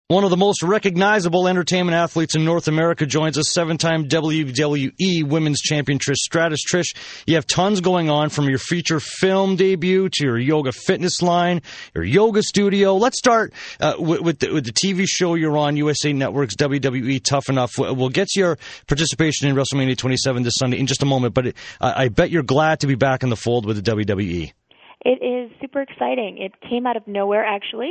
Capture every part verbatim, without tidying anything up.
One of the most recognizable entertainment athletes in North America joins us, seven-time W W E Women's Champion Trish Stratus. Trish, you have tons going on, from your feature film debut to your yoga fitness line, your yoga studio. Let's start uh, with, with, the, with the T V show you're on, U S A Network's W W E Tough Enough. We'll get to your participation in WrestleMania twenty-seven this Sunday in just a moment, but it, I, I bet you're glad to be back in the fold with the W W E. It is super exciting. It came out of nowhere, actually,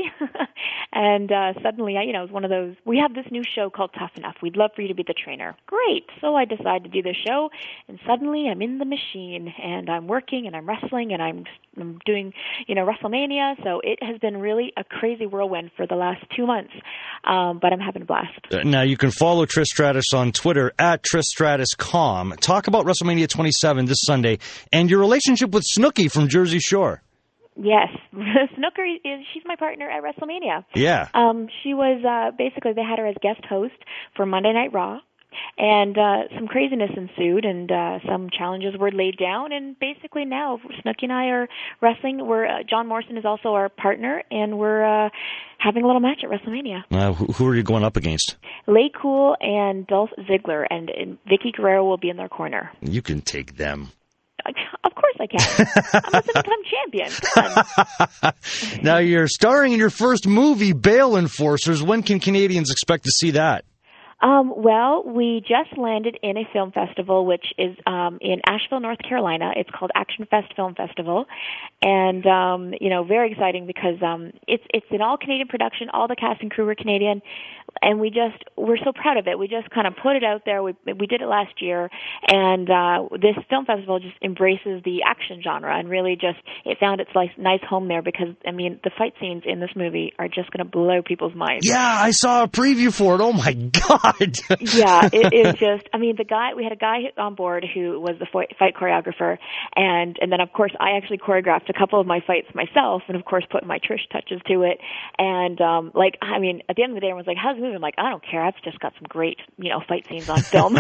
and uh, suddenly, you know, it was one of those, we have this new show called Tough Enough. We'd love for you to be the trainer. Great. So I decided to do this show, and suddenly I'm in the machine, and I'm working, and I'm wrestling, and I'm, I'm doing, you know, WrestleMania. So it has been really a crazy whirlwind for the last two months, um, but I'm having a blast. Now, you can follow Trish Stratus on Twitter, at Trish Stratus dot com. Talk about WrestleMania twenty-seven this Sunday, and your relationship with Snooki from Jersey Shore. Yes, Snooker is, she's my partner at WrestleMania. Yeah. Um, she was, uh, basically, they had her as guest host for Monday Night Raw, and uh, some craziness ensued, and uh, some challenges were laid down, and basically now Snooki and I are wrestling. We're, uh, John Morrison is also our partner, and we're uh, having a little match at WrestleMania. Uh, who, who are you going up against? Lay Cool and Dolph Ziggler, and, and Vicky Guerrero will be in their corner. You can take them. Of course I can. I'm a seven-time champion. Come on. Now, you're starring in your first movie, Bail Enforcers. When can Canadians expect to see that? Um, well, we just landed in a film festival, which is um, in Asheville, North Carolina. It's called Action Fest Film Festival, and um, you know, very exciting because um, it's it's an all Canadian production. All the cast and crew were Canadian, and we just we're so proud of it. We just kind of put it out there. We we did it last year, and uh, this film festival just embraces the action genre, and really just it found its nice nice home there because I mean the fight scenes in this movie are just going to blow people's minds. Yeah, I saw a preview for it. Oh my God. Yeah, it is just, I mean, the guy, we had a guy on board who was the fight choreographer, and, and then, of course, I actually choreographed a couple of my fights myself, and, of course, put my Trish touches to it, and, um, like, I mean, at the end of the day, everyone's like, how's the movie? I'm like, I don't care, I've just got some great, you know, fight scenes on film.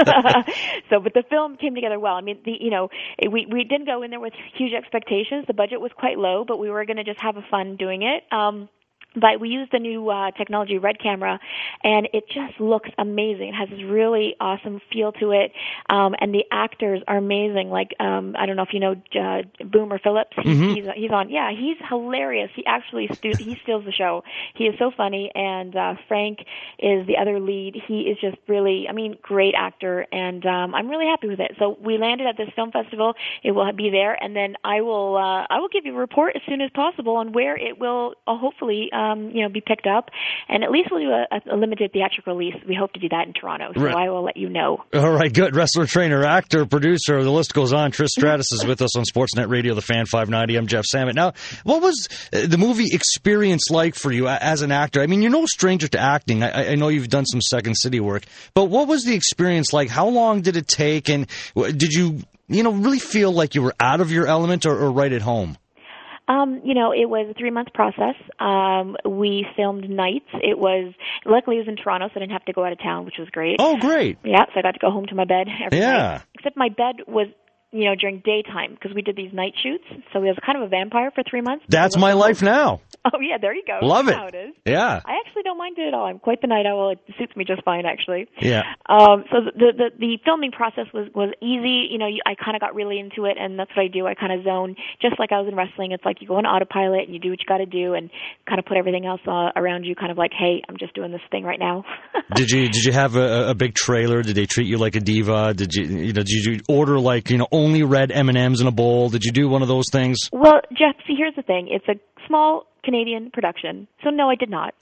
So, but the film came together well. I mean, the, you know, we, we didn't go in there with huge expectations. The budget was quite low, but we were going to just have a fun doing it. Um, But we used the new uh, technology Red Camera, and it just looks amazing. It has this really awesome feel to it, um, and the actors are amazing. Like, um, I don't know if you know uh, Boomer Phillips. He, Mm-hmm. He's he's on. Yeah, he's hilarious. He actually stu- he steals the show. He is so funny, and uh, Frank is the other lead. He is just really, I mean, great actor, and um, I'm really happy with it. So we landed at this film festival. It will be there, and then I will uh, I will give you a report as soon as possible on where it will uh, hopefully. Um, you know, be picked up, and at least we'll do a, a limited theatrical release. We hope to do that in Toronto, so right. I will let you know. All right, good. Wrestler, trainer, actor, producer, the list goes on. Trish Stratus is with us on Sportsnet Radio, The Fan five ninety. I'm Jeff Samet. Now, what was the movie experience like for you as an actor? I mean, you're no stranger to acting. I, I know you've done some Second City work, but what was the experience like? How long did it take, and did you, you know, really feel like you were out of your element or, or right at home? Um, you know, it was a three-month process. Um, we filmed nights. It was, luckily it was in Toronto, so I didn't have to go out of town, which was great. Oh, great. Yeah, so I got to go home to my bed every yeah. night. Except my bed was, you know, during daytime, because we did these night shoots, so I was kind of a vampire for three months. That's my life now. Oh, yeah, there you go. Love That's it. how it is. Yeah. I actually don't mind it at all. I'm quite the night owl. It suits me just fine, actually. Yeah. Um, so the, the the filming process was, was easy. You know, I kind of got really into it, and that's what I do. I kind of zone, just like I was in wrestling. It's like you go on autopilot, and you do what you got to do, and kind of put everything else uh, around you kind of like, hey, I'm just doing this thing right now. Did you did you have a, a big trailer? Did they treat you like a diva? Did you you know did you order like you know only red M and M's in a bowl? Did you do one of those things? Well, Jeff, see, here's the thing. It's a small Canadian production, so no, I did not.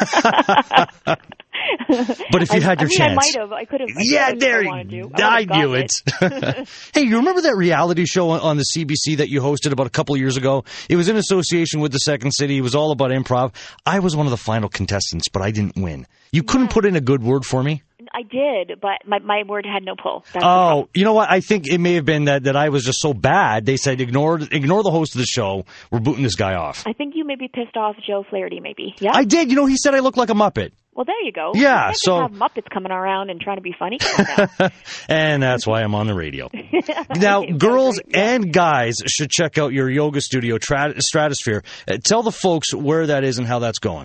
But if you I, had your I mean, chance, I might have. I could have. Yeah, there you. I, I knew it. Hey, you remember that reality show on the C B C that you hosted about a couple of years ago? It was in association with the Second City. It was all about improv. I was one of the final contestants, but I didn't win. You couldn't yeah. put in a good word for me? I did, but my, my word had no pull. That's oh, you know what? I think it may have been that, that I was just so bad. They said, ignore ignore the host of the show. We're booting this guy off. I think you maybe pissed off Joe Flaherty, maybe. Yeah, I did. You know, he said I look like a Muppet. Well, there you go. Yeah, you so have Muppets coming around and trying to be funny. And that's why I'm on the radio. Now, girls and guys should check out your yoga studio, Tra- Stratosphere. Uh, tell the folks where that is and how that's going.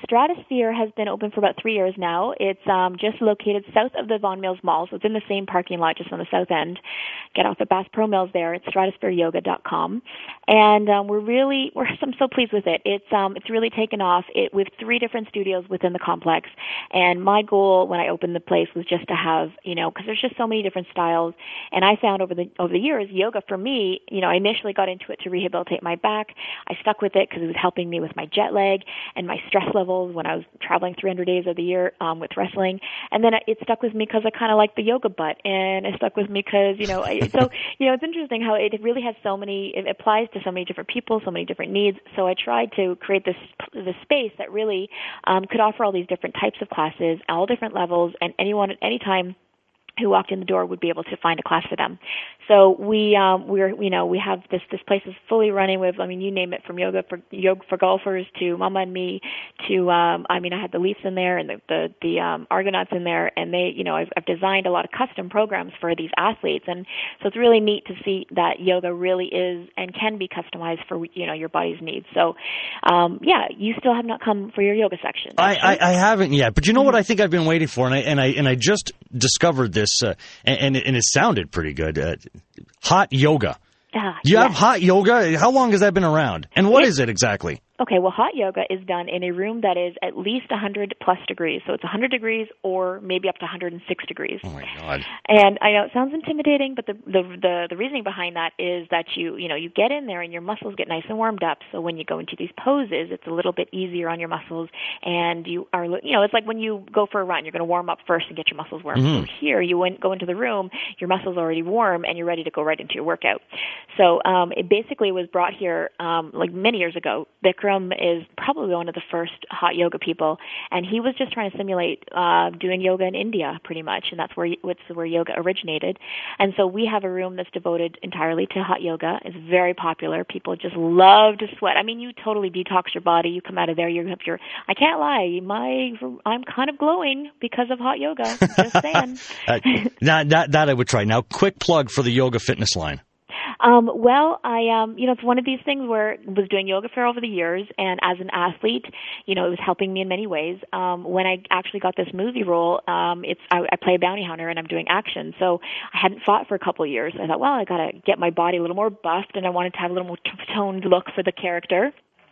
Stratosphere has been open for about three years now. It's um, just located south of the Vaughan Mills Mall, so it's in the same parking lot, just on the south end. Get off at Bass Pro Mills there. It's stratosphere yoga dot com, and um, we're really we're I'm so pleased with it. It's um, it's really taken off. It with three different studios within the complex, and my goal when I opened the place was just to have you know because there's just so many different styles, and I found over the over the years yoga for me, you know, I initially got into it to rehabilitate my back. I stuck with it because it was helping me with my jet lag and my stress levels when I was traveling three hundred days of the year um, with wrestling. And then it stuck with me because I kind of like the yoga butt, and it stuck with me because, you know, I, so, you know, it's interesting how it really has so many, it applies to so many different people, so many different needs. So I tried to create this, this space that really um, could offer all these different types of classes, all different levels, and anyone at any time who walked in the door would be able to find a class for them. So we, um, we're, you know, we have this, this place is fully running with, I mean, you name it, from yoga for, yoga for golfers to Mama and Me to, um, I mean, I had the Leafs in there and the, the, the, um, Argonauts in there, and they, you know, I've, I've designed a lot of custom programs for these athletes. And so it's really neat to see that yoga really is and can be customized for, you know, your body's needs. So, um, yeah, you still have not come for your yoga section. I, I, I haven't yet, but you know mm-hmm. what I think I've been waiting for, and I, and I, and I just discovered this. Uh, and, and, it, and it sounded pretty good. Uh, hot yoga. Uh, you yes. have hot yoga? How long has that been around? And what it, is it exactly? Okay, well, hot yoga is done in a room that is at least one hundred plus degrees. So it's one hundred degrees or maybe up to one hundred six degrees. Oh, my God. And I know it sounds intimidating, but the, the the the reasoning behind that is that you, you know, you get in there and your muscles get nice and warmed up. So when you go into these poses, it's a little bit easier on your muscles. And you are, you know, it's like when you go for a run, you're going to warm up first and get your muscles warm. Mm-hmm. So here, you went, go into the room, your muscles are already warm, and you're ready to go right into your workout. So um, it basically was brought here um, like many years ago. Bikram is probably one of the first hot yoga people, and he was just trying to simulate uh, doing yoga in India, pretty much, and that's where it's where yoga originated. And so we have a room that's devoted entirely to hot yoga. It's very popular. People just love to sweat. I mean, you totally detox your body. You come out of there, you have your. I can't lie, my I'm kind of glowing because of hot yoga. Just saying. uh, that, that that I would try. Now, quick plug for the Yoga Fitness line. Um, well, I, um, you know, it's one of these things where I was doing yoga fair over the years, and as an athlete, you know, it was helping me in many ways. Um, when I actually got this movie role, um, it's, I, I play a bounty hunter and I'm doing action. So I hadn't fought for a couple of years. I thought, well, I gotta get my body a little more buffed, and I wanted to have a little more toned look for the character.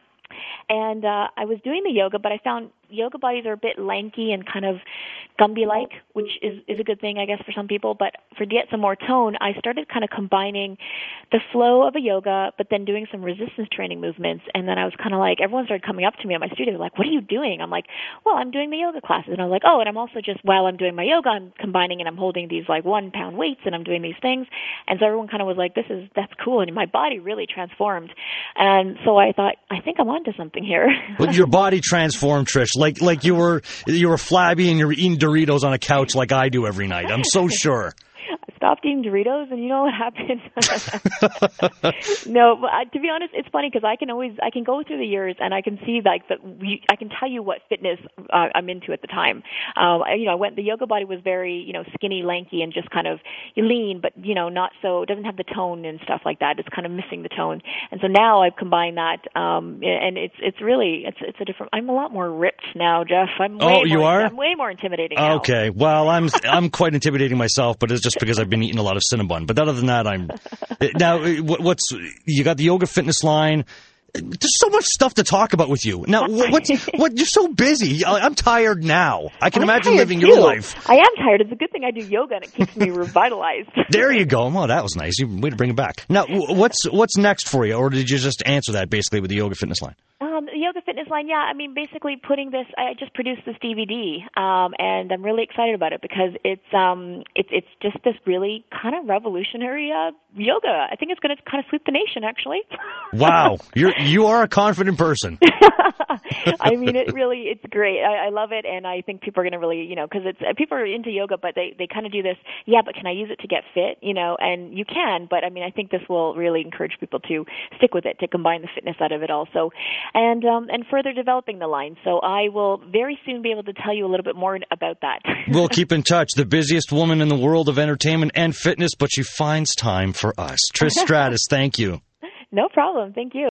And uh, I was doing the yoga, but I found yoga bodies are a bit lanky and kind of Gumby-like, which is, is a good thing, I guess, for some people. But for to get some more tone, I started kind of combining the flow of a yoga, but then doing some resistance training movements. And then I was kind of like, everyone started coming up to me at my studio, like, what are you doing? I'm like, well, I'm doing the yoga classes. And I was like, oh, and I'm also just, while I'm doing my yoga, I'm combining and I'm holding these like one-pound weights and I'm doing these things. And so everyone kind of was like, this is, that's cool. And my body really transformed. And so I thought, I think I'm onto something here. Well, your body transformed, Trish. Like like you were you were flabby and you're eating Doritos on a couch like I do every night. I'm so sure. I stopped eating Doritos, and you know what happened? No, but I, to be honest, it's funny because I can always I can go through the years and I can see like that. I can tell you what fitness uh, I'm into at the time. Um, I, you know, I went the yoga body was very you know skinny, lanky, and just kind of lean, but you know not so it doesn't have the tone and stuff like that. It's kind of missing the tone, and so now I've combined that, um, and it's it's really it's it's a different. I'm a lot more ripped now, Jeff. I'm way oh, you more, are? I'm way more intimidating. Now. Okay, well, I'm I'm quite intimidating myself, but it's just because I've been eating a lot of Cinnabon. But other than that, I'm now. What's you got the Yoga Fitness line? There's so much stuff to talk about with you. Now, what's what? You're so busy. I'm tired now. I can I'm imagine living too. your life. I am tired. It's a good thing I do yoga and it keeps me revitalized. There you go. Well, that was nice. You way to bring it back. Now, what's what's next for you, or did you just answer that basically with the Yoga Fitness line? Um, the Yoga Fitness line, yeah. I mean, basically putting this. I just produced this D V D, um, and I'm really excited about it because it's um, it's it's just this really kind of revolutionary uh, yoga. I think it's going to kind of sweep the nation, actually. Wow, you're you are a confident person. I mean, it really it's great. I, I love it, and I think people are going to really, you know, because it's uh, people are into yoga, but they they kind of do this. Yeah, but can I use it to get fit? You know, and you can, but I mean, I think this will really encourage people to stick with it, to combine the fitness out of it also. And um, and further developing the line. So I will very soon be able to tell you a little bit more about that. We'll keep in touch. The busiest woman in the world of entertainment and fitness, but she finds time for us. Trish Stratus, thank you. No problem. Thank you.